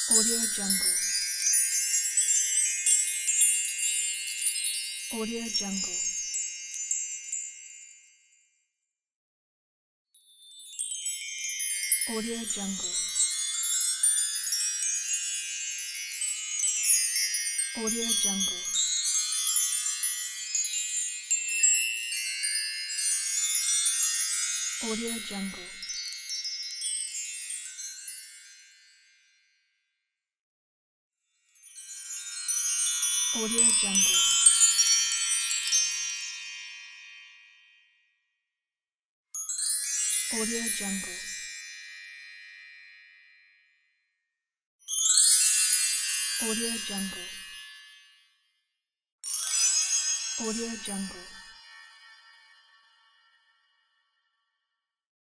Audio Jungle. Audio Jungle. Audio Jungle. Audio Jungle. Audio Jungle. Audio Jungle. Audio Jungle. Audio Jungle. Audio Jungle.